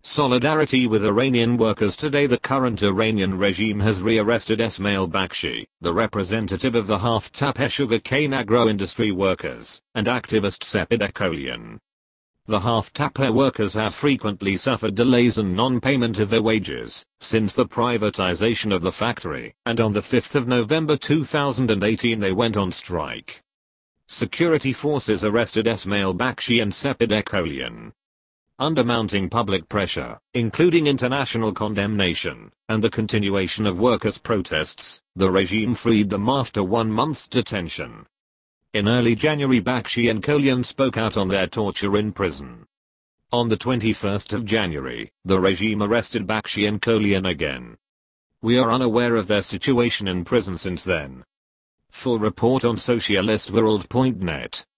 Solidarity with Iranian workers. Today the current Iranian regime has rearrested Esmail Bakshi, the representative of the Haftar sugarcane agro-industry workers, and activist Sepid Ekolian. The Haftar workers have frequently suffered delays and non-payment of their wages since the privatization of the factory, and on the 5th of November 2018 they went on strike. Security forces arrested Esmail Bakshi and Sepid Ekolian. Under mounting public pressure, including international condemnation, and the continuation of workers' protests, the regime freed them after 1 month's detention. In early January, Bakshi and Ekolian spoke out on their torture in prison. On the 21st of January, the regime arrested Bakshi and Ekolian again. We are unaware of their situation in prison since then. Full report on socialistworld.net.